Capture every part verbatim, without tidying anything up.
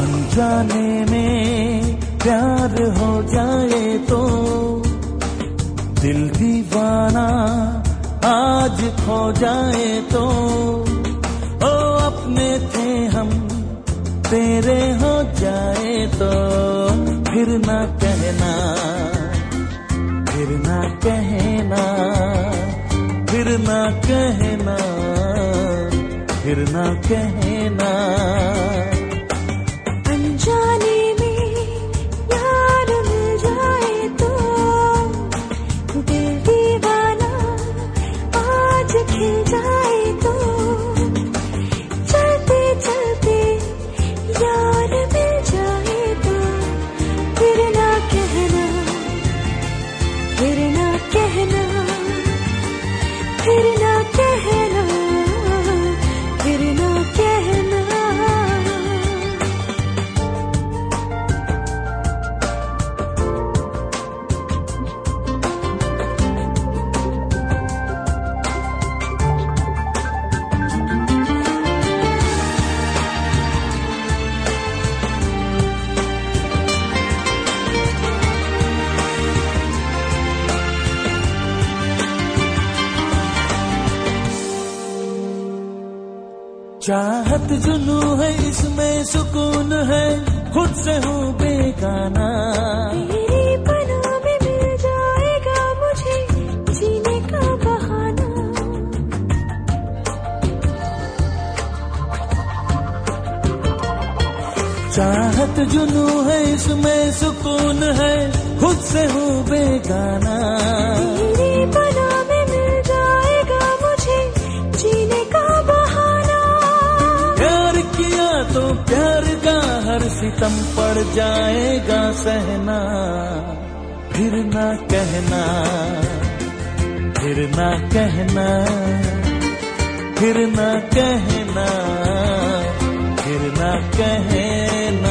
अनजाने में प्यार हो जाए तो दिल दीवाना आज खो जाए तो ओ अपने थे हम तेरे हो जाए तो फिर ना कहना फिर ना कहना फिर ना कहना फिर ना कहना। अनजाने में यार मिल जाए तो दिल दीवाना आज खिल जाए तो चलते चलते यार मिल जाए तो फिर ना कहना फिर ना कहना फिर ना कहना फिर ना कहना। चाहत जुनू है इसमें सुकून है खुद से हूँ बेगाना। तेरी पनाह में मिल जाएगा मुझे जीने का बहाना। चाहत जुनू है इसमें सुकून है खुद से हूँ बेगाना। तेरी पनाह में मिल जाएगा मुझे जीने का बहाना। प्यार किया तो प्यार का हर सितम पड़ जाएगा सहना। फिर ना कहना फिर ना कहना फिर ना कहना फिर ना कहना।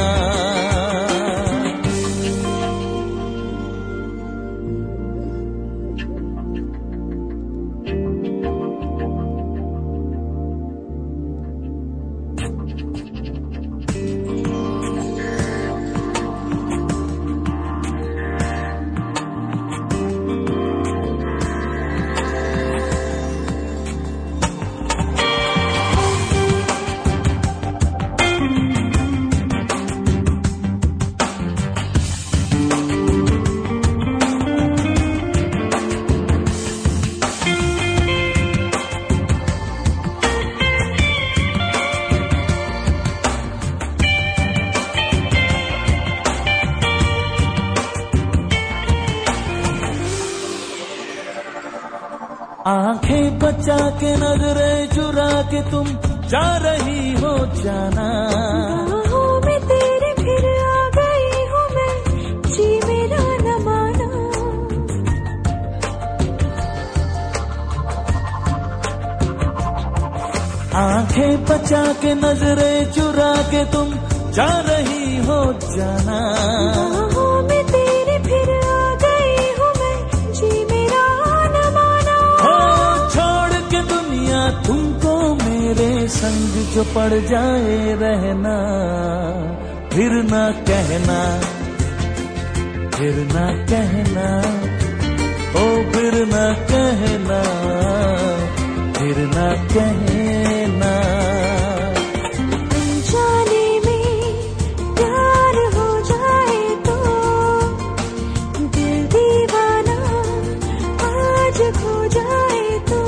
आंखें बचा के नजरें चुरा के तुम जा रही हो जाना। बाहों में तेरे फिर आ गई हूँ मैं जी मेरा न माना। आंखें बचा के नजरें चुरा के तुम जा रही हो जाना। बाहों में तेरे फिर आ गई हूँ मैं जी मेरा न माना। हो छोड़ के दुनिया तुमको मेरे संग जो पड़ जाए रहना। फिर ना कहना फिर ना कहना ओ फिर ना कहना फिर ना कहना। अनजाने में प्यार हो जाए तो दिल दीवाना आज खो जाए तो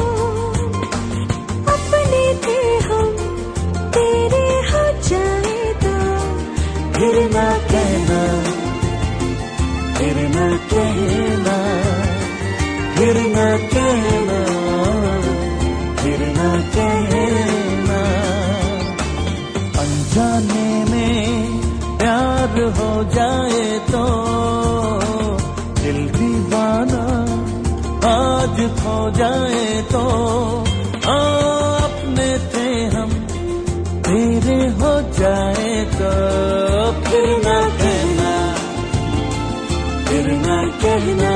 अपने थे हम तेरे हो जाए तो फिर ना कहना फिर ना कहना फिर ना कहना फिर ना कहना। अनजाने में प्यार हो जाए तो दिल दीवाना आज खो जाए तो आ, अपने थे हम तेरे हो जाए तो फिर ना कहना फिर ना कहना